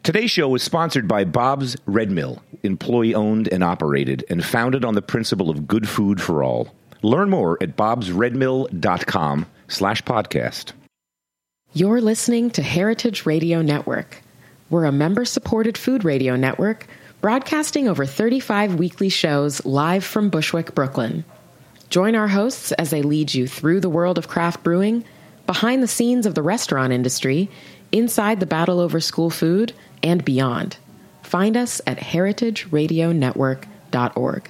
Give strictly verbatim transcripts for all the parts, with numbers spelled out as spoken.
Today's show is sponsored by Bob's Red Mill, employee-owned and operated, and founded on the principle of good food for all. Learn more at bobsredmill.com slash podcast. You're listening to Heritage Radio Network. We're a member-supported food radio network broadcasting over thirty-five weekly shows live from Bushwick, Brooklyn. Join our hosts as they lead you through the world of craft brewing, behind the scenes of the restaurant industry, inside the battle over school food, and beyond. Find us at heritage radio network dot org.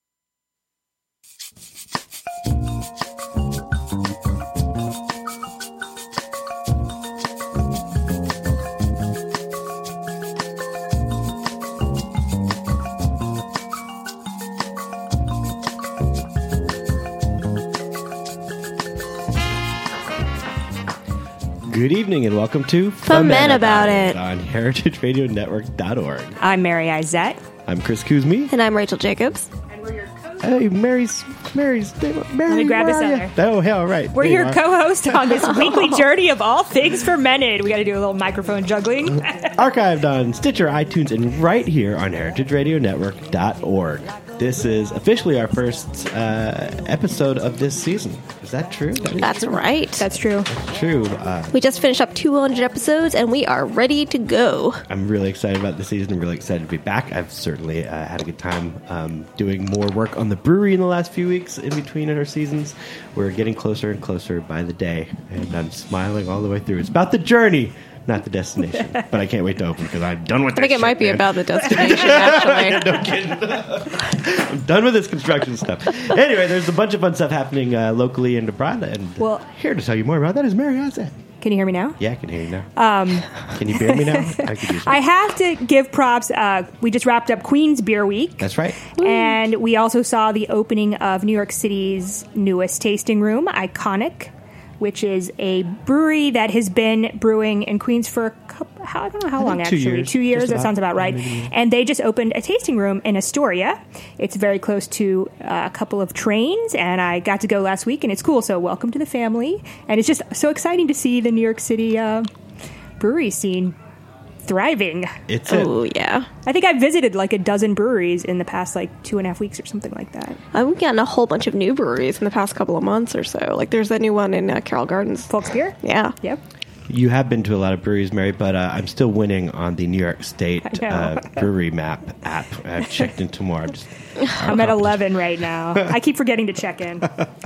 Good evening and welcome to Foment About It on heritage radio network dot org. I'm Mary Izette. I'm Chris Kuzmi. And I'm Rachel Jacobs. And we're your co-host. Hey, Mary's, Mary's, Mary, Let me grab this other. Oh, hell, right. We're There your you are. co-host on this weekly journey of all things fermented. We got to do a little microphone juggling. Archived on Stitcher, iTunes, and right here on heritage radio network dot org. This is officially our first uh, episode of this season. Is that true? That is That's true. right. That's true. true. Uh, We just finished up two hundred episodes and we are ready to go. I'm really excited about the season. I'm really excited to be back. I've certainly uh, had a good time um, doing more work on the brewery in the last few weeks in between our seasons. We're getting closer and closer by the day, and I'm smiling all the way through. It's about the journey, not the destination. But I can't wait to open because I'm done with I that think it shit, might be man. about the destination, actually. No kidding. I'm done with this construction stuff. Anyway, there's a bunch of fun stuff happening uh, locally and abroad, and Well- here to tell you more about that is Mary Ozette. Can you hear me now? Yeah, I can hear you now. Um, can you bear me now? I could use that. I have to give props. Uh, we just wrapped up Queen's Beer Week. That's right. And we also saw the opening of New York City's newest tasting room, Iconic, which is a brewery that has been brewing in Queens for a couple, how, I don't know how I long, think two actually. years. Two years, Just that about. sounds about right. Maybe. And they just opened a tasting room in Astoria. It's very close to uh, a couple of trains, and I got to go last week, and it's cool. So welcome to the family. And it's just so exciting to see the New York City uh, brewery scene thriving. It's it. Oh, yeah. I think I visited like a dozen breweries in the past like two and a half weeks or something like that. Uh, we've gotten a whole bunch of new breweries in the past couple of months or so. Like, there's that new one in uh, Carroll Gardens. Folks Beer? Yeah. Yep. You have been to a lot of breweries, Mary, but uh, I'm still winning on the New York State I know. uh, brewery map app. I've checked into more. I'm, just, I'm at eleven right now. I keep forgetting to check in.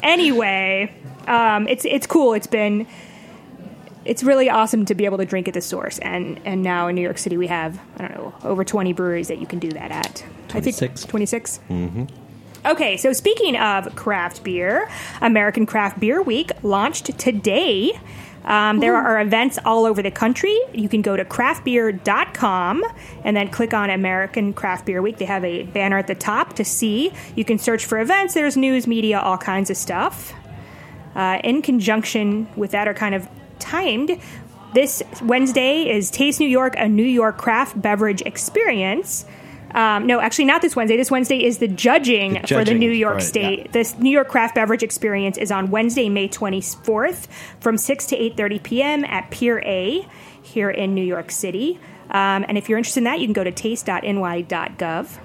Anyway, um, it's it's cool. It's been it's really awesome to be able to drink at the source, and and now in New York City we have I don't know over twenty breweries that you can do that at. twenty-six. I think twenty-six. Mm-hmm. Okay, so speaking of craft beer, American Craft Beer Week launched today. Um, there are events all over the country. You can go to craft beer dot com and then click on American Craft Beer Week. They have a banner at the top to see. You can search for events. There's news, media, all kinds of stuff. Uh, in conjunction with that, are kind of timed, this Wednesday is Taste New York, a New York craft beverage experience. Um, no, actually not this Wednesday. This Wednesday is the judging, The for the judging, New York right, State. yeah. This New York Craft Beverage Experience is on Wednesday, May twenty-fourth from six to eight thirty p.m. at Pier A here in New York City. Um, and if you're interested in that, you can go to taste dot n y dot gov.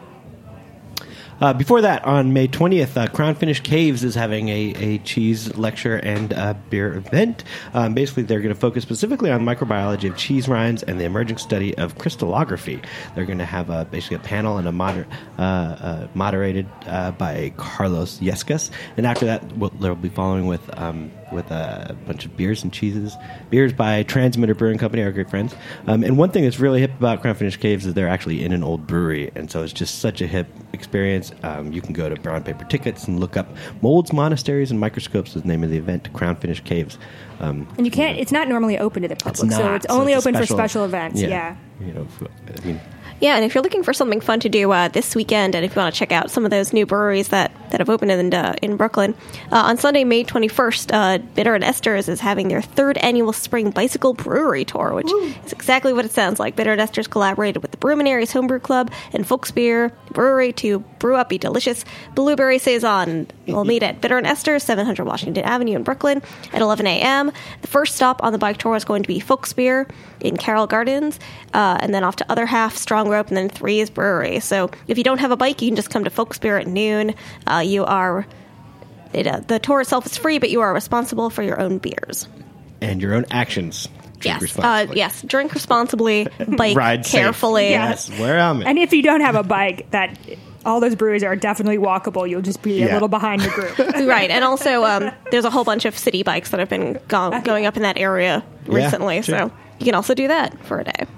Uh, before that, on May twentieth, uh, Crown Finish Caves is having a, a cheese lecture and uh, beer event. Um, basically, they're going to focus specifically on microbiology of cheese rinds and the emerging study of crystallography. They're going to have a, basically a panel and a moder- uh, uh, moderated uh, by Carlos Yescas. And after that, we'll, they'll be following with um, with a bunch of beers and cheeses. Beers by Transmitter Brewing Company, our great friends. Um, and one thing that's really hip about Crown Finish Caves is they're actually in an old brewery. And so it's just such a hip experience. Um, you can go to Brown Paper Tickets and look up Molds, Monasteries, and Microscopes is the name of the event, Crown Finish Caves. Um, And you can't, it's not normally open to the public, it's not. so it's only a open special- for special events. Yeah. You know, I mean... Yeah, and if you're looking for something fun to do uh, this weekend, and if you want to check out some of those new breweries that, that have opened in uh, in Brooklyn. Uh, on Sunday, May twenty-first, uh, Bitter and Esters is having their third annual Spring Bicycle Brewery Tour, which Woo. is exactly what it sounds like. Bitter and Esters collaborated with the Brewminaries Homebrew Club and Folksbier Brewery to brew up a delicious blueberry saison. We'll meet at Bitter and Esters, seven hundred Washington Avenue in Brooklyn at eleven a.m. The first stop on the bike tour is going to be Folksbier in Carroll Gardens, uh, and then off to Other Half, Strong Rope, and then Threes Brewery. So if you don't have a bike, you can just come to Folksbier at noon. Uh, you are it, uh, the tour itself is free, but you are responsible for your own beers and your own actions. Drink yes, responsibly. Uh, yes. Drink responsibly. Bike Ride carefully. Yes, wear helmet. And if you don't have a bike, that all those breweries are definitely walkable. You'll just be Yeah. a little behind the group. Right, and also um, there's a whole bunch of city bikes that have been go- going up in that area recently, Yeah, sure. so you can also do that for a day.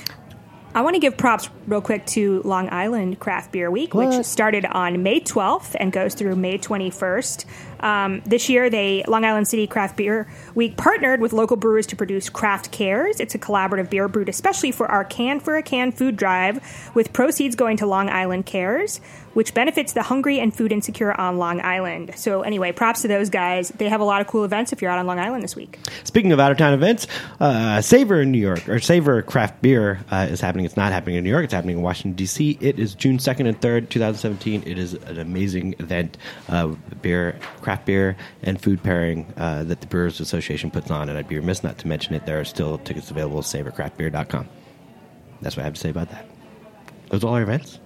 I want to give props real quick to Long Island Craft Beer Week, What? which started on May twelfth and goes through May twenty-first. Um, this year, they Long Island City Craft Beer Week partnered with local brewers to produce Craft Cares. It's a collaborative beer brewed especially for our Can for a Can food drive, with proceeds going to Long Island Cares, which benefits the hungry and food insecure on Long Island. So anyway, props to those guys. They have a lot of cool events if you're out on Long Island this week. Speaking of out-of-town events, uh, Savor in New York, or Savor Craft Beer uh, is happening. It's not happening in New York. It's happening in Washington, D C. It is June second and third, twenty seventeen. It is an amazing event, uh, beer, craft beer, and food pairing uh, that the Brewers Association puts on, and I'd be remiss not to mention it. There are still tickets available at savor craft beer dot com. That's what I have to say about that. Those are all our events.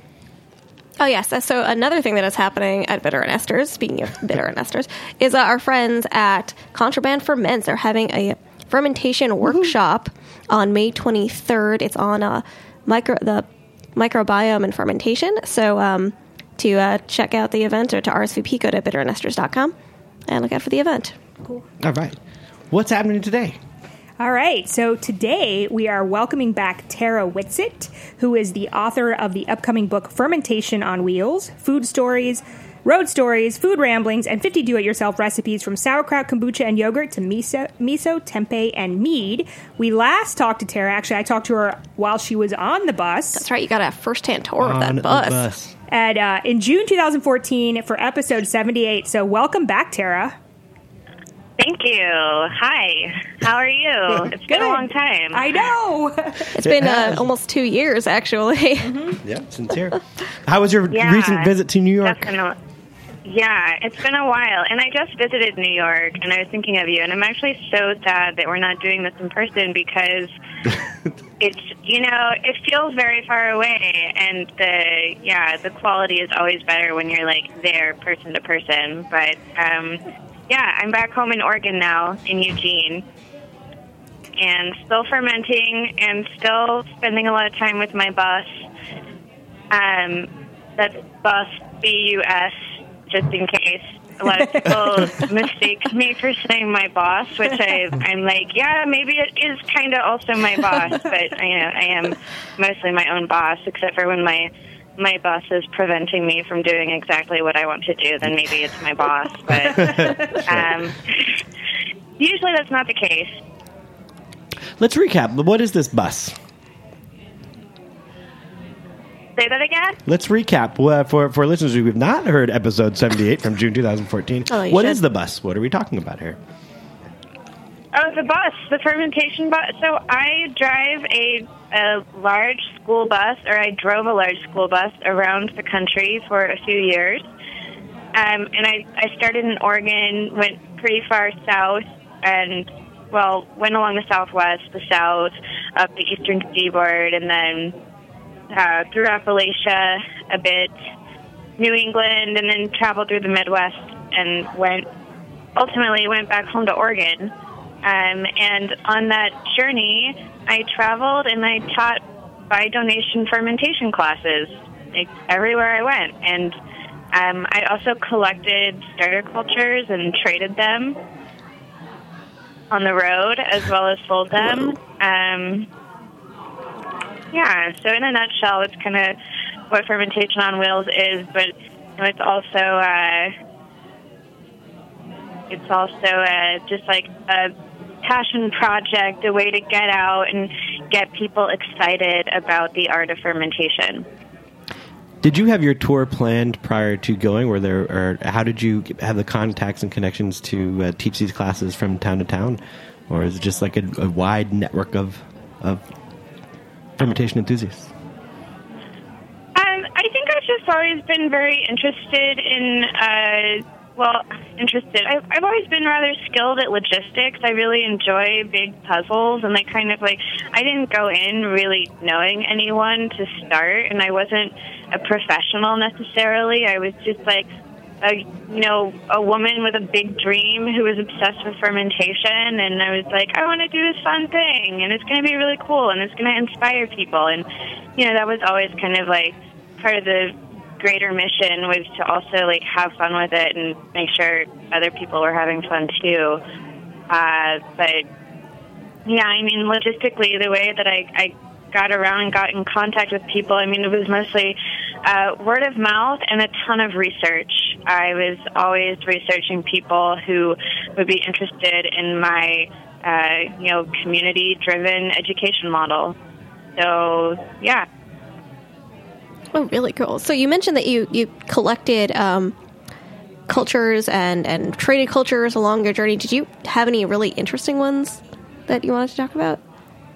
Oh, yes. So another thing that is happening at Bitter and Esters, speaking of Bitter and Esters, is uh, our friends at Contraband Ferments are having a fermentation workshop on May twenty-third. It's on uh, micro the microbiome and fermentation. So um, to uh, check out the event or to R S V P, go to bitter and esters dot com and look out for the event. Cool. All right. What's happening today? All right, so today we are welcoming back Tara Whitsitt, who is the author of the upcoming book Fermentation on Wheels, Food Stories, Road Stories, Food Ramblings, and fifty do-it-yourself recipes from sauerkraut, kombucha, and yogurt to miso, miso, tempeh, and mead. We last talked to Tara, actually I talked to her while she was on the bus. That's right, you got a first-hand tour of On that bus. the bus. And uh, in June twenty fourteen for episode seventy-eight, so welcome back, Tara. Thank you. Hi. How are you? It's been a long time. I know. It's been uh, has. almost two years, actually. Yeah, sincere. How was your Yeah, recent visit to New York? Definitely. Yeah, it's been a while. And I just visited New York, and I was thinking of you. And I'm actually so sad that we're not doing this in person because it's, you know, it feels very far away. And the, yeah, the quality is always better when you're, like, there person to person. But, um... yeah, I'm back home in Oregon now, in Eugene, and still fermenting and still spending a lot of time with my boss. Um, that's boss, B U S, just in case. A lot of people mistake me for saying my boss, which I, I'm like, yeah, maybe it is kind of also my boss, but you know, I am mostly my own boss, except for when my my boss is preventing me from doing exactly what I want to do, then maybe it's my boss. But um, usually that's not the case. Let's recap. What is this bus? Say that again? Let's recap. Uh, for, for listeners who have not heard episode seventy-eight from June twenty fourteen, Oh, you what should. is the bus? What are we talking about here? Oh, the bus, the fermentation bus. So I drive a, a large school bus, or I drove a large school bus around the country for a few years. Um, and I, I started in Oregon, went pretty far south, and, well, went along the southwest, the south, up the eastern seaboard, and then uh, through Appalachia a bit, New England, and then traveled through the Midwest, and went, ultimately went back home to Oregon. Um, and on that journey, I traveled and I taught by donation fermentation classes, like, everywhere I went. And um, I also collected starter cultures and traded them on the road as well as sold them. Um, yeah, so in a nutshell, it's kind of what Fermentation on Wheels is, but you know, it's also uh, it's also uh, just like a passion project, a way to get out and get people excited about the art of fermentation. Did you have your tour planned prior to going? Were there, or how did you have the contacts and connections to uh, teach these classes from town to town, or is it just like a, a wide network of of fermentation enthusiasts? Um, I think I've just always been very interested in. Uh, well, interested. I've, I've always been rather skilled at logistics. I really enjoy big puzzles, and I kind of like. I didn't go in really knowing anyone to start, and I wasn't a professional necessarily. I was just like a, you know, a woman with a big dream who was obsessed with fermentation, and I was like, I want to do this fun thing, and it's going to be really cool, and it's going to inspire people, and you know, that was always kind of like part of the greater mission, was to also like have fun with it and make sure other people were having fun too. Uh, but yeah, I mean, logistically, the way that I, I got around and got in contact with people, I mean, it was mostly uh, word of mouth and a ton of research. I was always researching people who would be interested in my, uh, you know, community-driven education model. So, yeah. Oh, really cool. So you mentioned that you, you collected um, cultures and, and traded cultures along your journey. Did you have any really interesting ones that you wanted to talk about?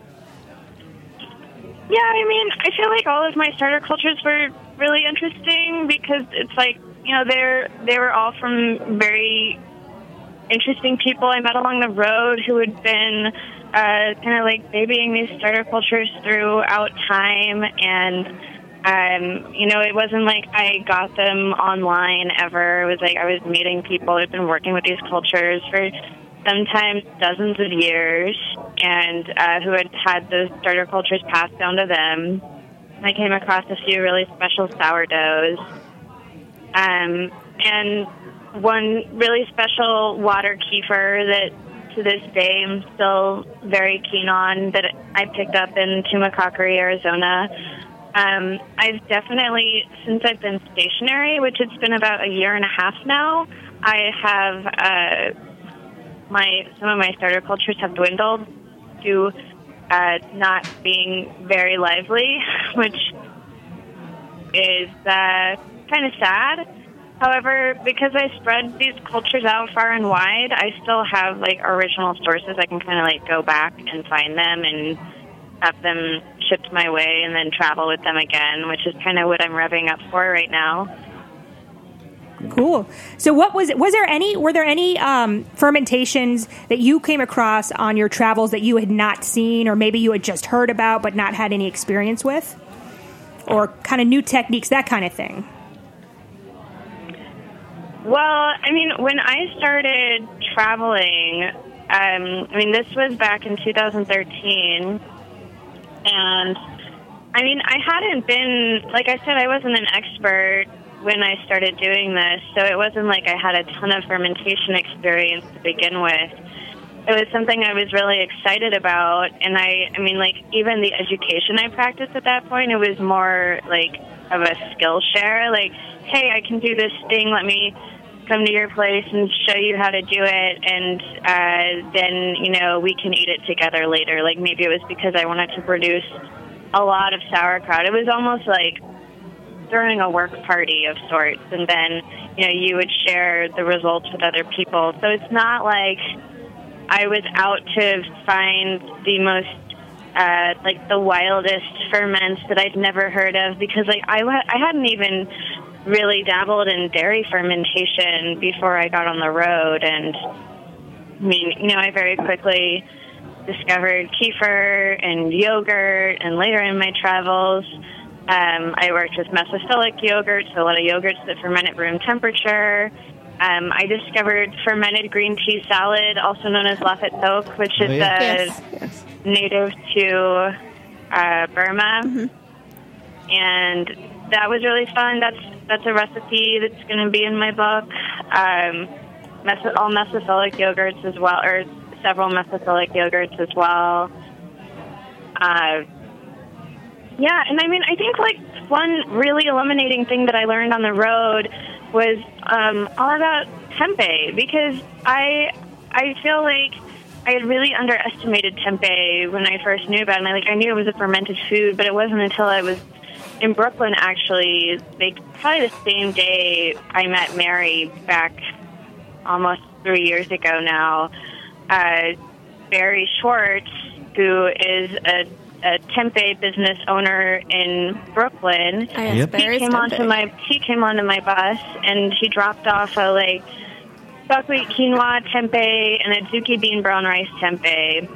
Yeah, I mean, I feel like all of my starter cultures were really interesting because it's like, you know, they're they were all from very interesting people I met along the road who had been uh, kind of like babying these starter cultures throughout time. And, um, you know, it wasn't like I got them online ever. It was like I was meeting people who had been working with these cultures for sometimes dozens of years, and uh, who had had those starter cultures passed down to them. I came across a few really special sourdoughs, um, and one really special water kefir that to this day I'm still very keen on, that I picked up in Tumacacori, Arizona. Um, I've definitely, since I've been stationary, which it's been about a year and a half now, I have... Uh, My some of my starter cultures have dwindled to uh, not being very lively, which is uh, kind of sad. However, because I spread these cultures out far and wide, I still have like original sources. I can kind of like go back and find them and have them shipped my way, and then travel with them again, which is kind of what I'm revving up for right now. Cool. So what was was there any were there any um, fermentations that you came across on your travels that you had not seen, or maybe you had just heard about but not had any experience with, or kind of new techniques, that kind of thing? Well, I mean, when I started traveling, um, I mean, this was back in two thousand thirteen, and I mean, I hadn't been, like I said, I wasn't an expert when I started doing this, so it wasn't like I had a ton of fermentation experience to begin with. It was something I was really excited about, and I, I mean, like, even the education I practiced at that point, it was more like of a skill share, like, hey, I can do this thing, let me come to your place and show you how to do it, and uh, then, you know, we can eat it together later. Like, maybe it was because I wanted to produce a lot of sauerkraut. It was almost like during a work party of sorts, and then, you know, you would share the results with other people. So it's not like I was out to find the most, uh, like, the wildest ferments that I'd never heard of, because, like, I, I hadn't even really dabbled in dairy fermentation before I got on the road. And, I mean, you know, I very quickly discovered kefir and yogurt, and later in my travels, Um, I worked with mesophilic yogurts, so a lot of yogurts that ferment at room temperature. Um, I discovered fermented green tea salad, also known as lafet tok, which is oh, yeah. uh, Yes, yes. native to uh, Burma. Mm-hmm. And that was really fun. That's that's a recipe that's going to be in my book. Um, meso- all mesophilic yogurts as well, or several mesophilic yogurts as well. Uh, Yeah, and I mean, I think, like, one really illuminating thing that I learned on the road was um, all about tempeh, because I I feel like I had really underestimated tempeh when I first knew about it. And I, like, I knew it was a fermented food, but it wasn't until I was in Brooklyn, actually, like probably the same day I met Mary back almost three years ago now, uh, Barry Schwartz, who is a, a tempeh business owner in Brooklyn, Oh, yes, Yep. he Barry's came onto tempeh. my he came onto my bus and he dropped off a like buckwheat quinoa tempeh and a zuki bean brown rice tempeh,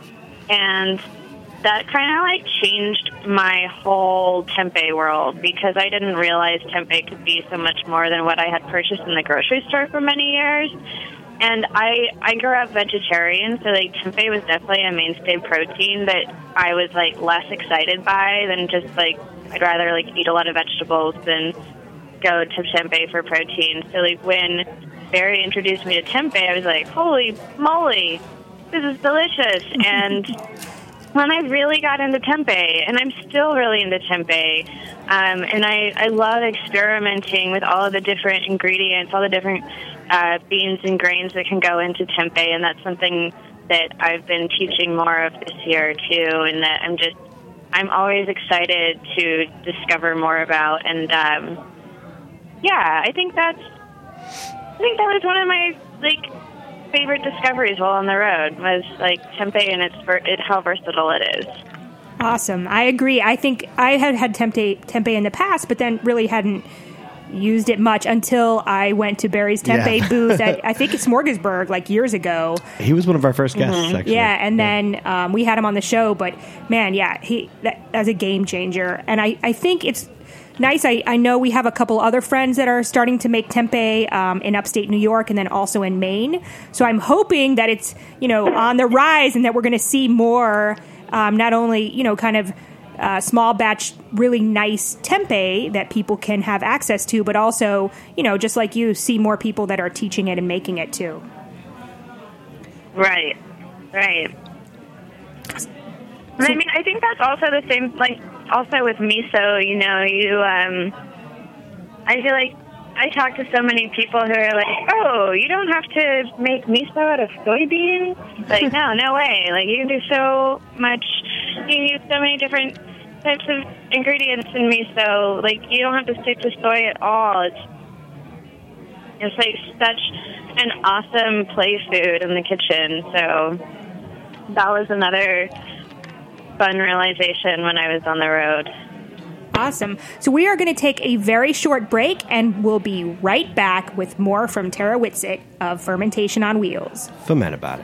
and that kind of like changed my whole tempeh world because I didn't realize tempeh could be so much more than what I had purchased in the grocery store for many years. And I I grew up vegetarian, so like tempeh was definitely a mainstay protein that I was like less excited by than just like I'd rather like eat a lot of vegetables than go to tempeh for protein. So like when Barry introduced me to tempeh, I was like, holy moly, this is delicious. And when I really got into tempeh, and I'm still really into tempeh, um, and I, I love experimenting with all of the different ingredients, all the different uh, beans and grains that can go into tempeh, and that's something that I've been teaching more of this year too, and that I'm just, I'm always excited to discover more about, and um, yeah, I think that's, I think that was one of my, like, favorite discoveries while on the road was like tempeh and its ver- it, how versatile it is. Awesome. I agree. I think I had had tempeh, tempeh in the past, but then really hadn't used it much until I went to Barry's tempeh Yeah. booth at, I think it's Smorgasburg, like years ago. He was one of our first guests, actually. Yeah, and then um, we had him on the show, but man, yeah, he that, that's a game changer. And I, I think it's nice. I, I know we have a couple other friends that are starting to make tempeh um, in upstate New York and then also in Maine. So I'm hoping that it's, you know, on the rise and that we're going to see more, um, not only, you know, kind of uh, small batch, really nice tempeh that people can have access to, but also, you know, just like you, see more people that are teaching it and making it too. Right, right. And I mean, I think that's also the same, like, also with miso, you know, you, um, I feel like I talk to so many people who are like, oh, you don't have to make miso out of soybeans? Like, no, no way. Like, you can do so much, you can use so many different types of ingredients in miso. Like, you don't have to stick to soy at all. It's, it's like such an awesome play food in the kitchen. So that was another fun realization when I was on the road. Awesome. So we are going to take a very short break, and we'll be right back with more from Tara Whitsitt of Fermentation on Wheels. Foment about it.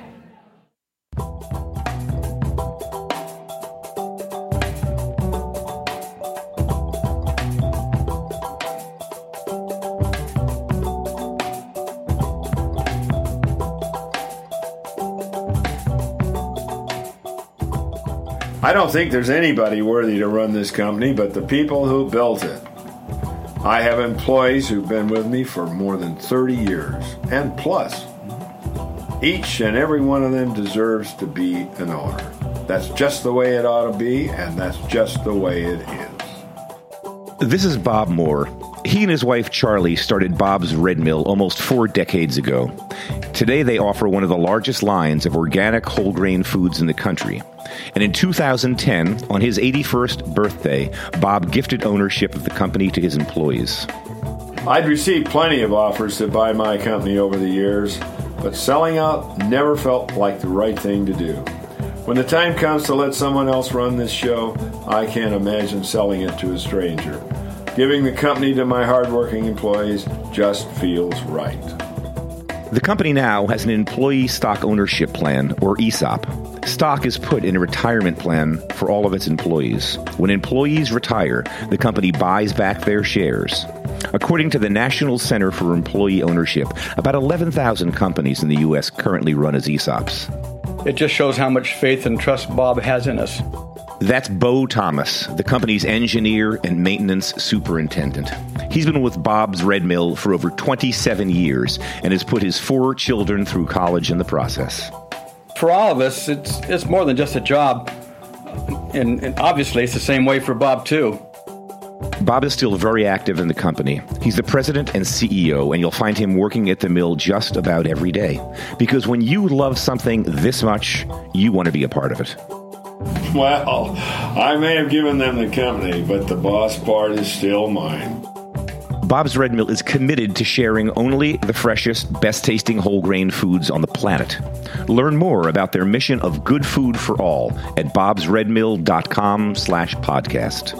I don't think there's anybody worthy to run this company but the people who built it. I have employees who've been with me for more than thirty years, and plus. Each and every one of them deserves to be an owner. That's just the way it ought to be, and that's just the way it is. This is Bob Moore. He and his wife Charlie started Bob's Red Mill almost four decades ago. Today they offer one of the largest lines of organic whole grain foods in the country. And in two thousand ten, on his eighty-first birthday, Bob gifted ownership of the company to his employees. I'd received plenty of offers to buy my company over the years, but selling out never felt like the right thing to do. When the time comes to let someone else run this show, I can't imagine selling it to a stranger. Giving the company to my hardworking employees just feels right. The company now has an employee stock ownership plan, or E S O P. Stock is put in a retirement plan for all of its employees. When employees retire, the company buys back their shares. According to the National Center for Employee Ownership, about eleven thousand companies in the U S currently run as E S O Ps. It just shows how much faith and trust Bob has in us. That's Bo Thomas, the company's engineer and maintenance superintendent. He's been with Bob's Red Mill for over twenty-seven years and has put his four children through college in the process. For all of us, it's it's more than just a job. And, and obviously, it's the same way for Bob, too. Bob is still very active in the company. He's the president and C E O, and you'll find him working at the mill just about every day. Because when you love something this much, you want to be a part of it. Well, I may have given them the company, but the boss part is still mine. Bob's Red Mill is committed to sharing only the freshest, best-tasting whole grain foods on the planet. Learn more about their mission of good food for all at bobsredmill.com slash podcast.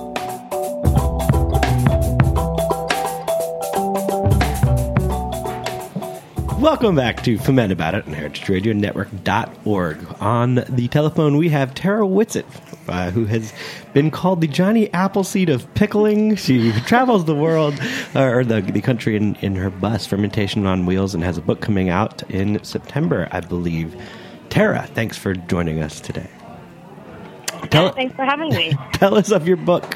Welcome back to Ferment About It on heritage radio network dot org. On the telephone, we have Tara Whitsitt, uh, who has been called the Johnny Appleseed of pickling. She travels the world, uh, or the, the country in, in her bus, Fermentation on Wheels, and has a book coming out in September, I believe. Tara, thanks for joining us today. Tell, yeah, thanks for having me. Tell us of your book.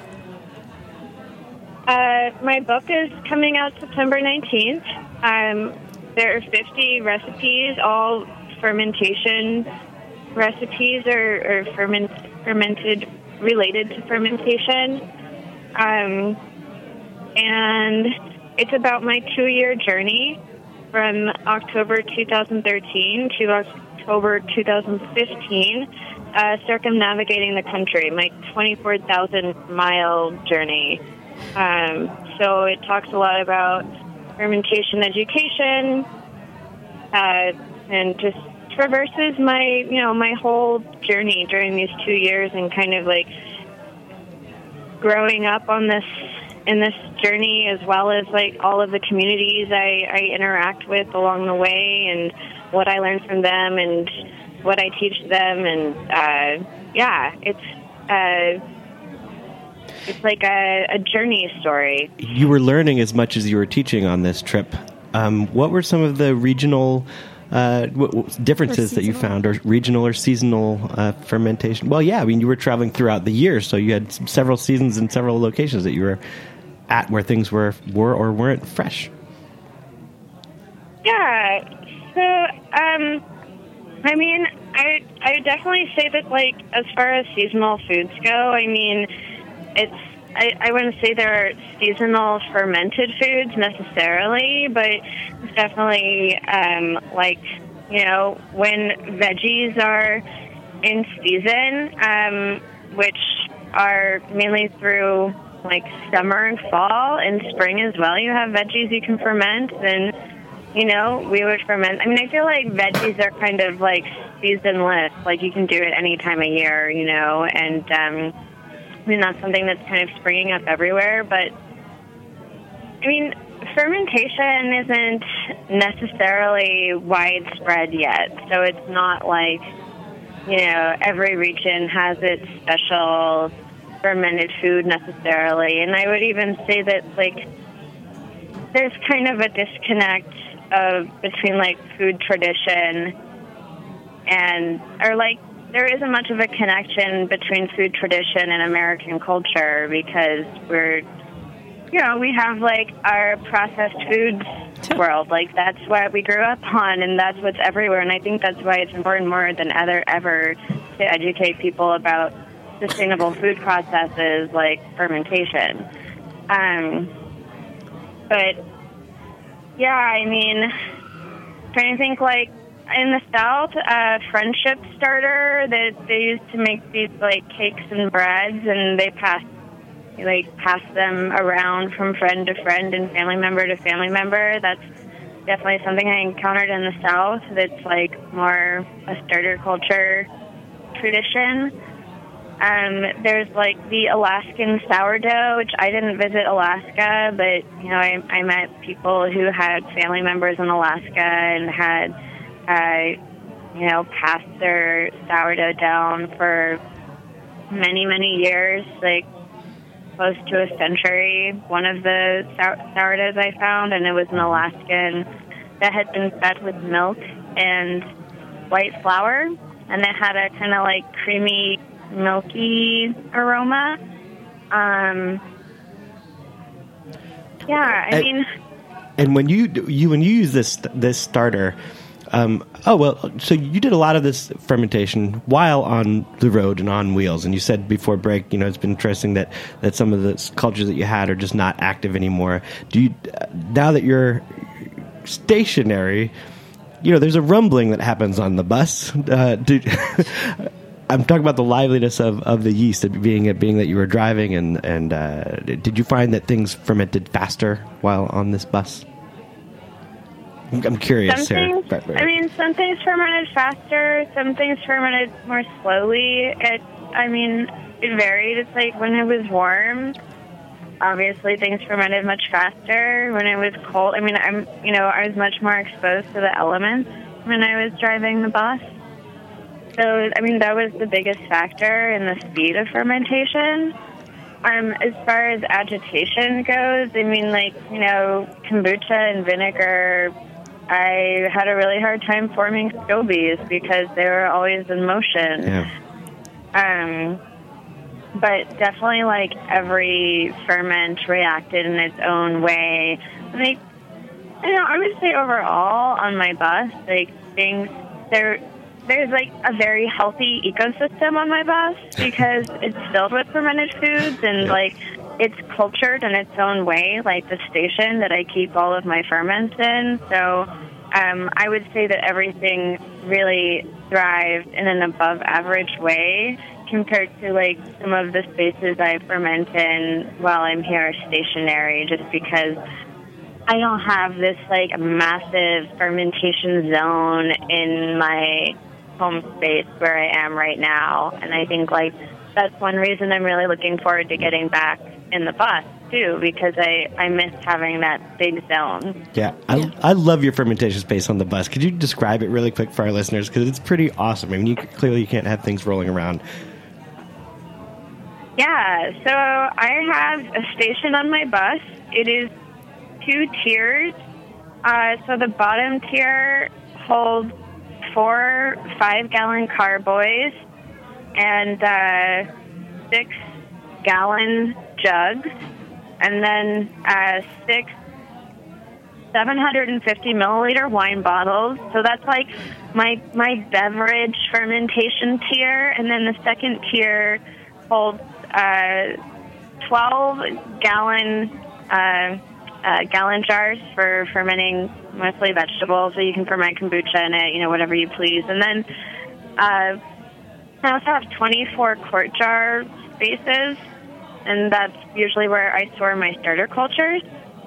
Uh, my book is coming out September nineteenth. Um, There are fifty recipes, all fermentation recipes or, or ferment, fermented, related to fermentation. Um, and it's about my two-year journey from October two thousand thirteen to October two thousand fifteen, uh, circumnavigating the country, my twenty-four thousand mile journey. Um, so it talks a lot about fermentation education, uh, and just traverses my, you know, my whole journey during these two years and kind of like growing up on this, in this journey, as well as like all of the communities I, I interact with along the way and what I learned from them and what I teach them. And, uh, yeah, it's, uh, It's like a, a journey story. You were learning as much as you were teaching on this trip. Um, what were some of the regional uh, w- w- differences that you found, or regional or seasonal uh, fermentation? Well, yeah, I mean, you were traveling throughout the year, so you had several seasons and several locations that you were at where things were, were or weren't fresh. Yeah. So, um, I mean, I I would definitely say that, like, as far as seasonal foods go, I mean, It's. I, I wouldn't say there are seasonal fermented foods necessarily, but it's definitely um, like, you know, when veggies are in season, um, which are mainly through like summer and fall and spring as well. You have veggies you can ferment, and you know, we would ferment. I mean, I feel like veggies are kind of like seasonless. Like you can do it any time of year, you know, and um, I mean, that's something that's kind of springing up everywhere, but, I mean, fermentation isn't necessarily widespread yet, so it's not like, you know, every region has its special fermented food necessarily, and I would even say that, like, there's kind of a disconnect of, between, like, food tradition and, or, like, there isn't much of a connection between food tradition and American culture because we're, you know, we have, like, our processed foods world. Like, that's what we grew up on, and that's what's everywhere. And I think that's why it's important more than ever, ever to educate people about sustainable food processes like fermentation. Um, but, yeah, I mean, trying to think, like, in the South, uh, Friendship Starter, that they used to make these, like, cakes and breads, and they pass, like, pass them around from friend to friend and family member to family member. That's definitely something I encountered in the South that's, like, more a starter culture tradition. Um, there's, like, the Alaskan sourdough, which I didn't visit Alaska, but, you know, I, I met people who had family members in Alaska and had Uh, you know, passed their sourdough down for many, many years, like close to a century. One of the sour- sourdoughs I found, and it was an Alaskan that had been fed with milk and white flour, and it had a kind of like creamy, milky aroma. Um, yeah, I and, mean, and when you you when you use this this starter. Um, oh, well, so you did a lot of this fermentation while on the road and on wheels. And you said before break, you know, it's been interesting that, that some of the cultures that you had are just not active anymore. Do you, now that you're stationary, you know, there's a rumbling that happens on the bus. Uh, do, I'm talking about the liveliness of, of the yeast, being it being that you were driving, and and uh, did you find that things fermented faster while on this bus? I'm curious. Some things, Sarah. I mean, some things fermented faster, some things fermented more slowly. It, I mean, it varied. It's like when it was warm, obviously things fermented much faster. When it was cold, I mean, I'm, you know, I was much more exposed to the elements when I was driving the bus. So, I mean, that was the biggest factor in the speed of fermentation. Um, as far as agitation goes, I mean, like, you know, kombucha and vinegar, I had a really hard time forming scobies because they were always in motion. Yeah. Um, but definitely, like, every ferment reacted in its own way. Like, you know, I would say overall on my bus, like, things, there, there's, like, a very healthy ecosystem on my bus because it's filled with fermented foods and, yeah. like, it's cultured in its own way, like the station that I keep all of my ferments in. So um, I would say that everything really thrived in an above-average way compared to, like, some of the spaces I ferment in while I'm here stationary, just because I don't have this, like, massive fermentation zone in my home space where I am right now. And I think, like, that's one reason I'm really looking forward to getting back in the bus, too, because I, I miss having that big zone. Yeah, I, I love your fermentation space on the bus. Could you describe it really quick for our listeners? Because it's pretty awesome. I mean, you clearly you can't have things rolling around. Yeah, so I have a station on my bus. It is two tiers. Uh, so the bottom tier holds four five-gallon carboys and uh, six gallon jugs, and then uh, six seven hundred fifty milliliter wine bottles. So that's like my my beverage fermentation tier, and then the second tier holds uh, twelve gallon uh, uh, gallon jars for fermenting mostly vegetables. So you can ferment kombucha in it, you know, whatever you please, and then. Uh, I also have twenty-four quart jar spaces, and that's usually where I store my starter cultures,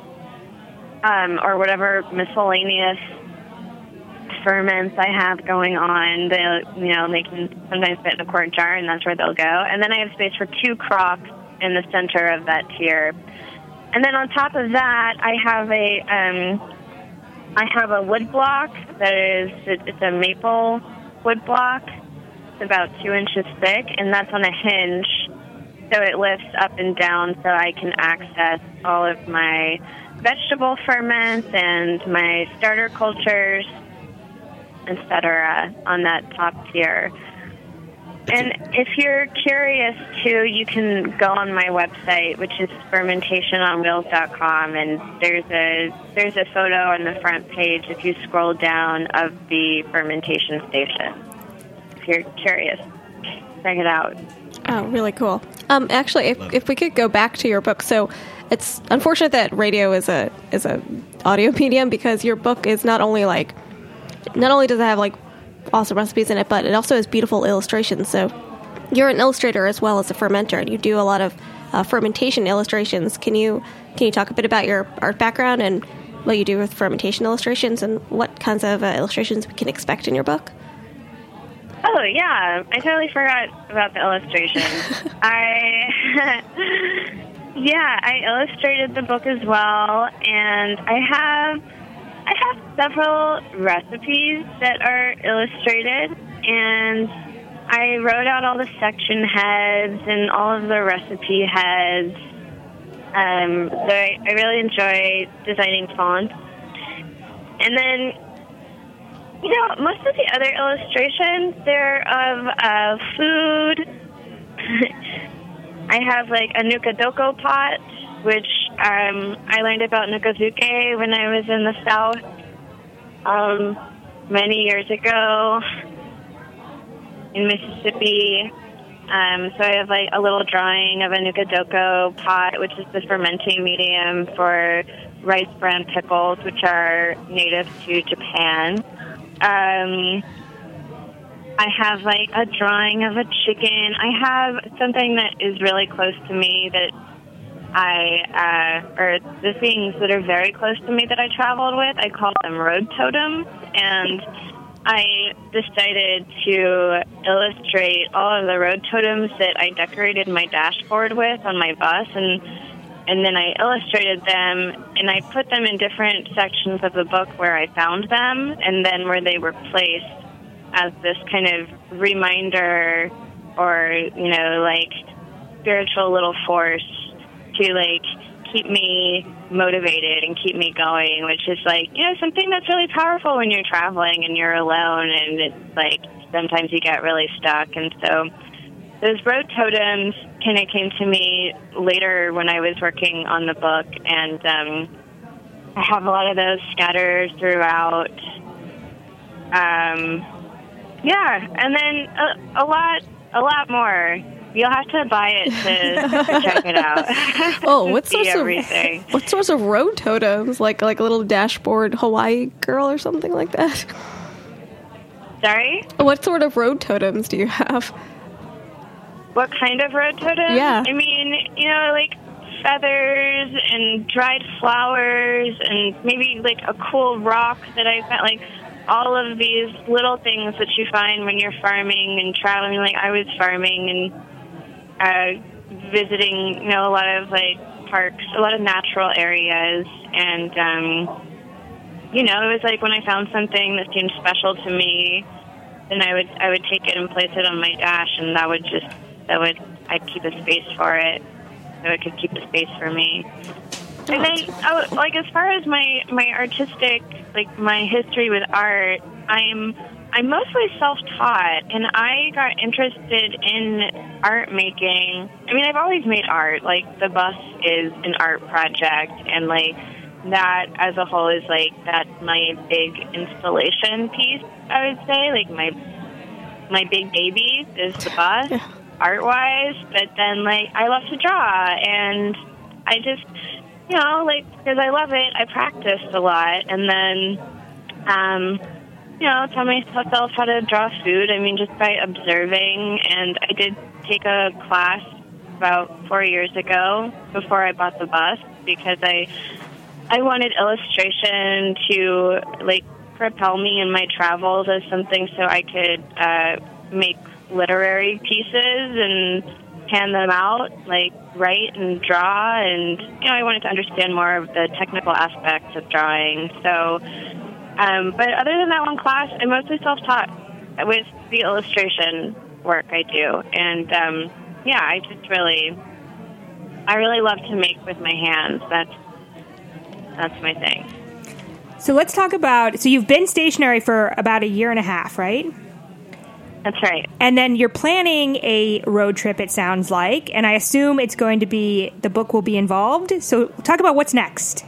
um, or whatever miscellaneous ferments I have going on. They, you know, they can sometimes fit in a quart jar, and that's where they'll go. And then I have space for two crocks in the center of that tier. And then on top of that, I have a, um, I have a wood block that is, it's a maple wood block. About two inches thick, and that's on a hinge, so it lifts up and down so I can access all of my vegetable ferments and my starter cultures, et cetera, on that top tier. And if you're curious, too, you can go on my website, which is fermentation on wheels dot com, and there's a there's a photo on the front page if you scroll down of the fermentation station. You're curious, check it out. Oh, really cool. Um, actually, if, if we could go back to your book, so it's unfortunate that radio is a is a audio medium because your book is not only like not only does it have like awesome recipes in it, but it also has beautiful illustrations. So you're an illustrator as well as a fermenter, and you do a lot of uh, fermentation illustrations. Can you can you talk a bit about your art background and what you do with fermentation illustrations, and what kinds of uh, illustrations we can expect in your book? Oh, yeah. I totally forgot about the illustration. I, yeah, I illustrated the book as well, and I have, I have several recipes that are illustrated, and I wrote out all the section heads and all of the recipe heads. Um, so I, I really enjoy designing fonts. And then, you know, most of the other illustrations, they're of uh, food. I have, like, a Nukadoko pot, which um, I learned about Nukazuke when I was in the South um, many years ago in Mississippi. Um, so I have, like, a little drawing of a Nukadoko pot, which is the fermenting medium for rice bran pickles, which are native to Japan. Um, I have like a drawing of a chicken. I have something that is really close to me that I, uh, or the things that are very close to me that I traveled with, I call them road totems. And I decided to illustrate all of the road totems that I decorated my dashboard with on my bus, and and then I illustrated them, and I put them in different sections of the book where I found them, and then where they were placed as this kind of reminder or, you know, like spiritual little force to, like, keep me motivated and keep me going, which is, like, you know, something that's really powerful when you're traveling and you're alone, and it's, like, sometimes you get really stuck. And so those road totems kind of came to me later when I was working on the book, and um, I have a lot of those scattered throughout. Um, yeah, and then a, a lot, a lot more. You'll have to buy it to check it out. Oh, what See sorts everything. of what sorts of road totems? Like like a little dashboard Hawaii girl or something like that? Sorry? What sort of road totems do you have? What kind of road totem? Yeah. I mean, you know, like feathers and dried flowers and maybe like a cool rock that I found, like all of these little things that you find when you're farming and traveling. Like I was farming and uh, visiting, you know, a lot of like parks, a lot of natural areas, and um, you know, it was like when I found something that seemed special to me, then I would I would take it and place it on my dash, and that would just that would I'd keep a space for it, so it could keep a space for me. And then, oh, like as far as my my artistic, like my history with art, I'm I'm mostly self-taught, and I got interested in art making. I mean, I've always made art. Like the bus is an art project, and like that as a whole is like that's my big installation piece. I would say like my my big baby is the bus, Yeah. art-wise. But then like I love to draw, and I just. You know, like, because I love it, I practiced a lot, and then, um, you know, taught myself how to draw food, I mean, just by observing, and I did take a class about four years ago before I bought the bus, because I, I wanted illustration to, like, propel me in my travels as something so I could uh, make literary pieces and hand them out, like write and draw, and you know I wanted to understand more of the technical aspects of drawing. So, um, but other than that one class, I'm mostly self-taught with the illustration work I do, and um, yeah, I just really, I really love to make with my hands. That's that's my thing. So let's talk about. So you've been stationary for about a year and a half, right? That's right. And then you're planning a road trip, it sounds like, and I assume it's going to be, the book will be involved. So talk about what's next.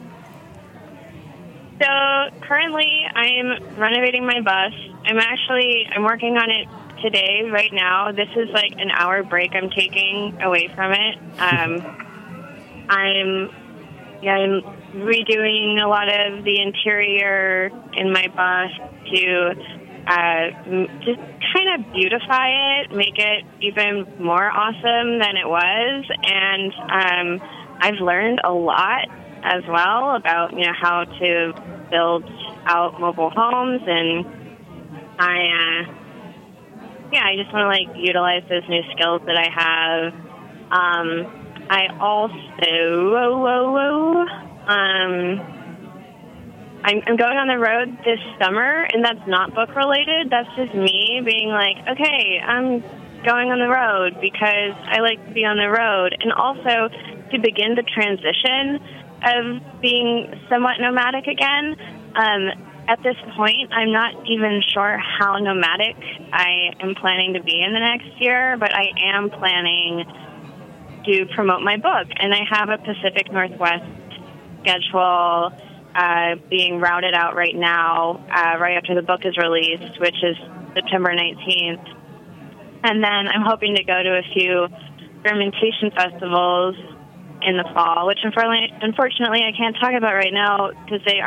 So currently I'm renovating my bus. I'm actually, I'm working on it today, right now. This is like an hour break I'm taking away from it. Um, I'm, yeah, I'm redoing a lot of the interior in my bus to Uh, just kind of beautify it, make it even more awesome than it was. And um, I've learned a lot as well about, you know, how to build out mobile homes. And I, uh, yeah, I just want to, like, utilize those new skills that I have. Um, I also, whoa, whoa, whoa, um... I'm, I'm going on the road this summer, and that's not book related. That's just me being like, okay, I'm going on the road because I like to be on the road. And also to begin the transition of being somewhat nomadic again. Um, at this point, I'm not even sure how nomadic I am planning to be in the next year, but I am planning to promote my book. And I have a Pacific Northwest schedule Uh, being routed out right now, uh, right after the book is released, which is September nineteenth. And then I'm hoping to go to a few fermentation festivals in the fall, which unfortunately, unfortunately I can't talk about right now because they aren't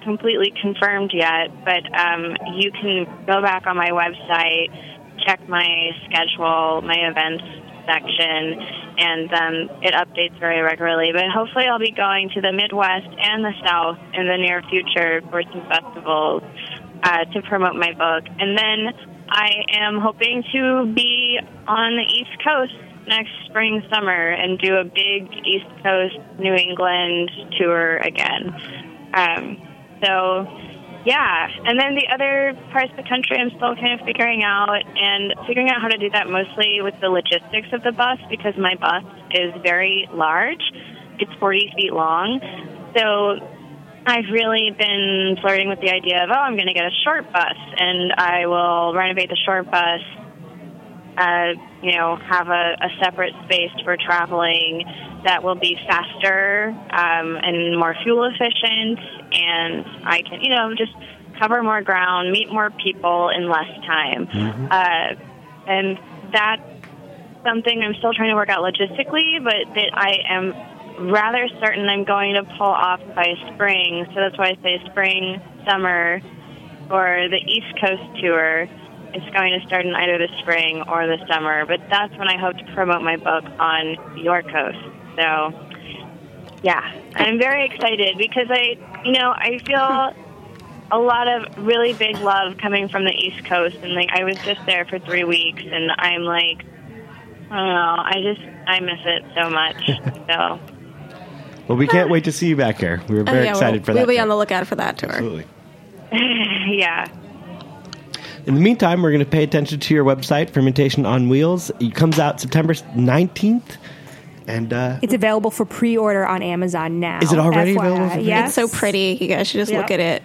completely confirmed yet, but um, you can go back on my website, check my schedule, my events section, and um, it updates very regularly. But hopefully I'll be going to the Midwest and the South in the near future for some festivals uh, to promote my book. And then I am hoping to be on the East Coast next spring, summer, and do a big East Coast, New England tour again. Um, so, yeah. And then the other parts of the country I'm still kind of figuring out, and figuring out how to do that mostly with the logistics of the bus, because my bus is very large. It's forty feet long. So I've really been flirting with the idea of, oh, I'm going to get a short bus, and I will renovate the short bus, uh, you know, have a, a separate space for traveling that will be faster um, and more fuel efficient, and I can, you know, just cover more ground, meet more people in less time. Mm-hmm. Uh, and that's something I'm still trying to work out logistically, but that I am rather certain I'm going to pull off by spring. So that's why I say spring, summer, or the East Coast tour. It's going to start in either the spring or the summer, but that's when I hope to promote my book on your coast. So, yeah, I'm very excited because I, you know, I feel a lot of really big love coming from the East Coast, and like I was just there for three weeks, and I'm like, I don't know, I just I miss it so much. So, well, we can't wait to see you back here. We were very oh, yeah, excited we'll, for that. We'll be trip. on the lookout for that tour. Absolutely. Yeah. In the meantime, we're going to pay attention to your website, Fermentation on Wheels. It comes out September nineteenth. And uh, it's available for pre-order on Amazon now. Is it already F Y I. available for Yes. It's so pretty. You guys should just Yep. look at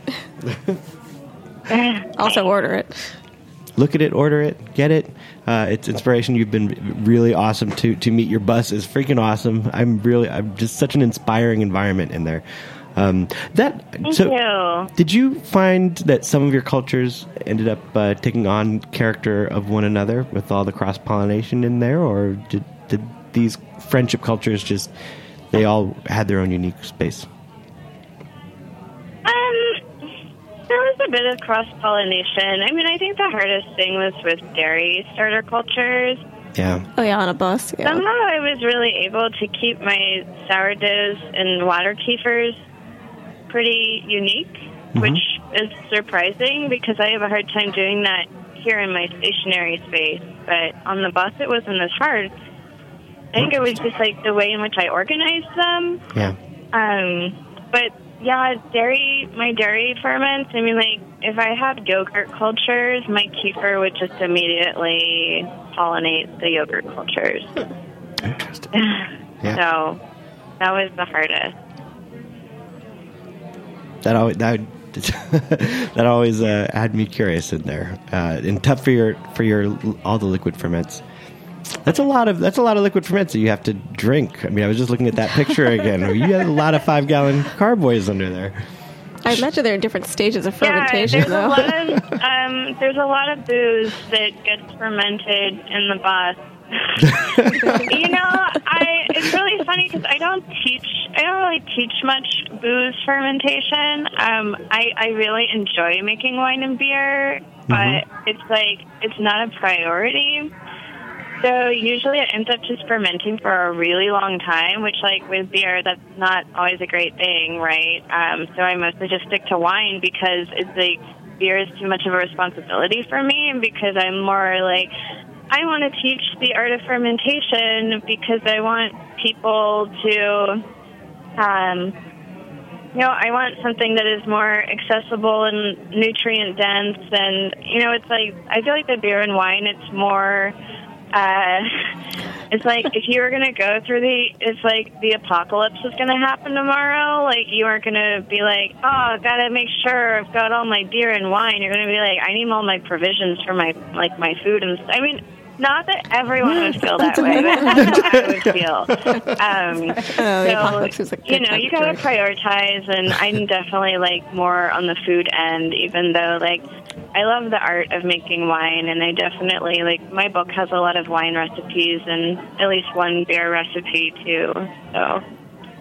it. Also order it. Look at it, order it, get it. Uh, it's inspiration. You've been really awesome to to meet. Your bus is freaking awesome. I'm really, I'm just such an inspiring environment in there. Um, that Thank so, you. Did you find that some of your cultures ended up uh, taking on character of one another with all the cross pollination in there, or did did these friendship cultures just they all had their own unique space? Um, there was a bit of cross-pollination. I mean, I think the hardest thing was with dairy starter cultures. Yeah. Oh, yeah, on a bus. Yeah. Somehow I was really able to keep my sourdoughs and water keefers pretty unique, mm-hmm. which is surprising because I have a hard time doing that here in my stationary space. But on the bus, it wasn't as hard. I think it was just like the way in which I organized them. Yeah. Um, but yeah, dairy, my dairy ferments, I mean, like, if I had yogurt cultures, my kefir would just immediately pollinate the yogurt cultures. Interesting. Yeah. So that was the hardest. That always that that always uh, had me curious in there, uh, and tough for your for your all the liquid ferments. That's a lot of that's a lot of liquid ferments that you have to drink. I mean, I was just looking at that picture again. You had a lot of five gallon carboys under there. I imagine they're in different stages of fermentation, yeah, there's though. A lot of, um, there's a lot of booze that gets fermented in the bus. You know, I it's really funny because I don't teach, I don't really teach much booze fermentation. Um, I, I really enjoy making wine and beer, but mm-hmm. it's like, it's not a priority. So usually it ends up just fermenting for a really long time, which, like, with beer, that's not always a great thing, right? Um, so I mostly just stick to wine because it's like beer is too much of a responsibility for me, and because I'm more like, I want to teach the art of fermentation because I want people to, um, you know, I want something that is more accessible and nutrient dense, and, you know, it's like, I feel like the beer and wine, it's more... Uh, it's like if you were going to go through the, it's like the apocalypse is going to happen tomorrow. Like you aren't going to be like, oh, I've got to make sure I've got all my beer and wine. You're going to be like, I need all my provisions for my, like my food. And I mean, not that everyone would feel that way, but that's how I would feel. Um, oh, the apocalypse is a good you know, you got to prioritize, and I'm definitely like more on the food end, even though like I love the art of making wine, and I definitely like my book has a lot of wine recipes and at least one beer recipe too. So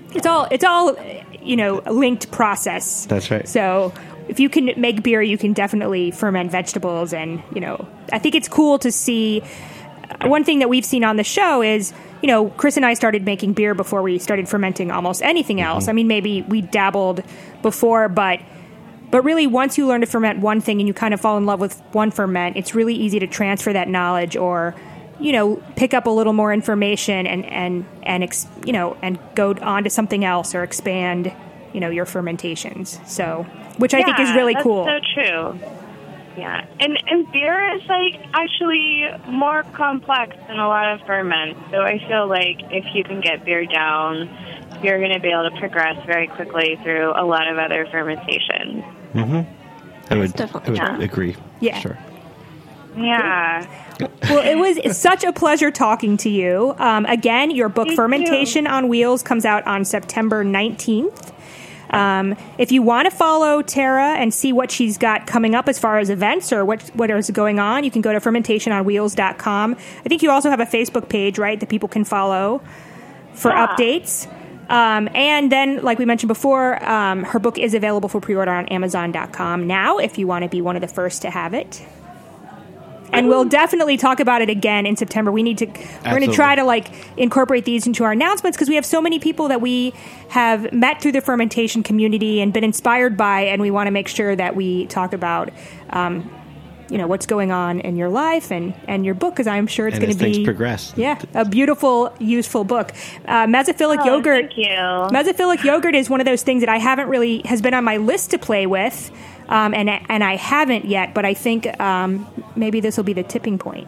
it's all it's all you know linked process. That's right. So if you can make beer, you can definitely ferment vegetables, and you know I think it's cool to see. One thing that we've seen on the show is, you know, Chris and I started making beer before we started fermenting almost anything else. Mm-hmm. I mean, maybe we dabbled before, but but really once you learn to ferment one thing and you kind of fall in love with one ferment, it's really easy to transfer that knowledge or, you know, pick up a little more information and, and, and ex, you know, and go on to something else or expand, you know, your fermentations. So, which I yeah, think is really that's cool. so true. Yeah, and and beer is like actually more complex than a lot of ferments. So I feel like if you can get beer down, you're going to be able to progress very quickly through a lot of other fermentations. Mm-hmm. I would, definitely I would yeah. agree. Yeah. Sure. Yeah. Well, it was such a pleasure talking to you. Um, again, your book Thank Fermentation you. on Wheels comes out on September nineteenth. Um, if you want to follow Tara and see what she's got coming up as far as events or what what is going on, you can go to fermentation on wheels dot com. I think you also have a Facebook page, right, that people can follow for Yeah. updates. Um, and then, like we mentioned before, um, her book is available for pre-order on amazon dot com now if you want to be one of the first to have it. And we'll definitely talk about it again in September. We need to, we're going to Absolutely. try to like incorporate these into our announcements because we have so many people that we have met through the fermentation community and been inspired by, and we want to make sure that we talk about, um, you know, what's going on in your life and, and your book, because I'm sure it's And going as to be things progress. Yeah, a beautiful, useful book. Uh, mesophilic Oh, yogurt. thank you. Mesophilic yogurt is one of those things that I haven't really has been on my list to play with. Um, and and I haven't yet, but I think um, maybe this will be the tipping point.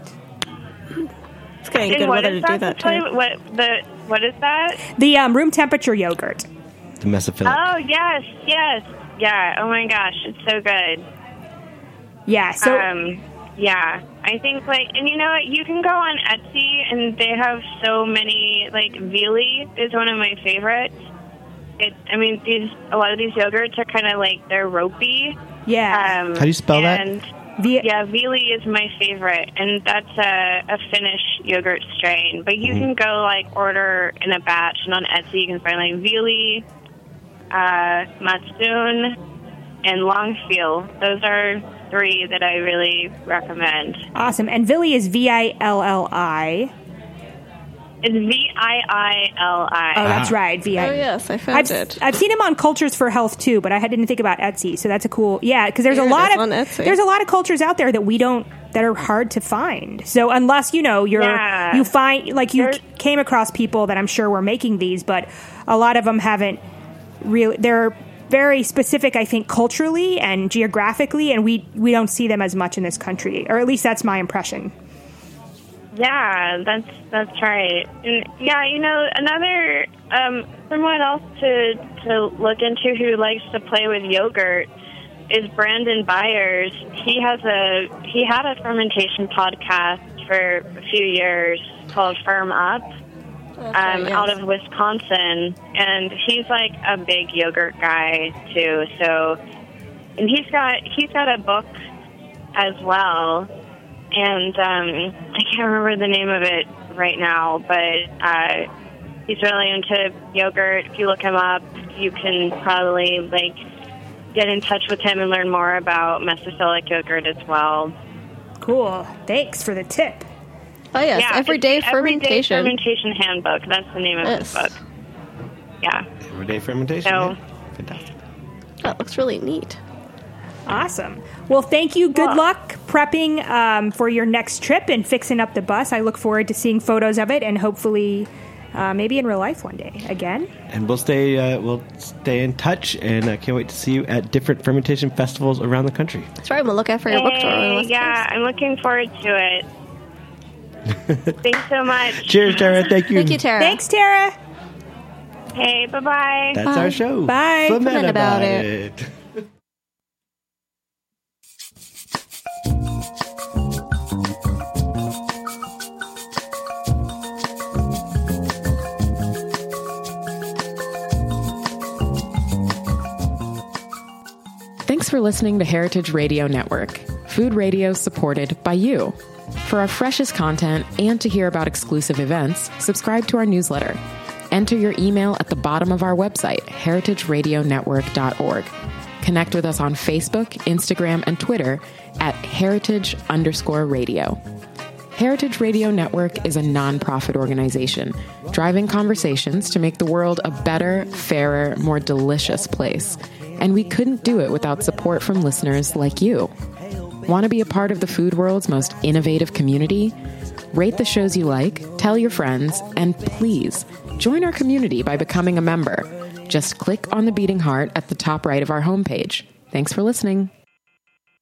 It's getting And good what weather is to do that? that too. What the what is that? The um, room temperature yogurt. The mesophilic. Oh yes, yes, yeah. Oh my gosh, it's so good. Yeah. So um, yeah, I think like, and you know what? You can go on Etsy, and they have so many. Like Vili is one of my favorites. It, I mean, these a lot of these yogurts are kind of like they're ropey. yeah. Um, How do you spell that? and, V- Yeah, Vili is my favorite, and that's a, a Finnish yogurt strain. But you Mm-hmm. can go like order in a batch, and on Etsy you can find like Vili, uh, Matsun, and Longfeel. Those are three that I really recommend. Awesome. And Vili is V I L L I. It's V I I L I. Oh, that's right. V I. Oh yes, I found I've, it. I've seen him on Cultures for Health too, but I didn't think about Etsy, so that's a cool. Yeah, because there's Here a it lot is of on Etsy. there's a lot of cultures out there that we don't that are hard to find. So unless you know you're Yeah. you find like you There's- came across people that I'm sure were making these, but a lot of them haven't really. They're very specific, I think, culturally and geographically, and we we don't see them as much in this country, or at least that's my impression. Yeah, that's that's right. And yeah, you know, another um, someone else to to look into who likes to play with yogurt is Brandon Byers. He has a he had a fermentation podcast for a few years called Firm Up, um, right, yes. out of Wisconsin, and he's like a big yogurt guy too. So, and he's got he's got a book as well. And um, I can't remember the name of it right now, but uh, he's really into yogurt. If you look him up, you can probably like get in touch with him and learn more about mesophilic yogurt as well. Cool. Thanks for the tip. Oh yes, yeah, everyday it's the Everyday fermentation. Fermentation Handbook. That's the name of Yes. his book. Yeah. Everyday fermentation. So- yeah. Fantastic. That looks really neat. Awesome. Well, thank you. Good Well- luck prepping um, for your next trip and fixing up the bus. I look forward to seeing photos of it and hopefully uh, maybe in real life one day again. And we'll stay uh, we'll stay in touch, and I can't wait to see you at different fermentation festivals around the country. That's right. I'm gonna look out for your book tour. on the Hey, West yeah, Coast. I'm looking forward to it. Thanks so much. Cheers, Tara. Thank you. Thank you, Tara. Thanks, Tara. Hey, bye-bye. That's Bye. our show. Bye. Ferment Ferment about about it. Thanks for listening to Heritage Radio Network, food radio supported by you. For our freshest content and to hear about exclusive events, subscribe to our newsletter. Enter your email at the bottom of our website, heritage radio network dot org. Connect with us on Facebook, Instagram, and Twitter at heritage underscore radio. Heritage Radio Network is a nonprofit organization driving conversations to make the world a better, fairer, more delicious place. And we couldn't do it without support from listeners like you. Want to be a part of the food world's most innovative community? Rate the shows you like, tell your friends, and please join our community by becoming a member. Just click on the beating heart at the top right of our homepage. Thanks for listening.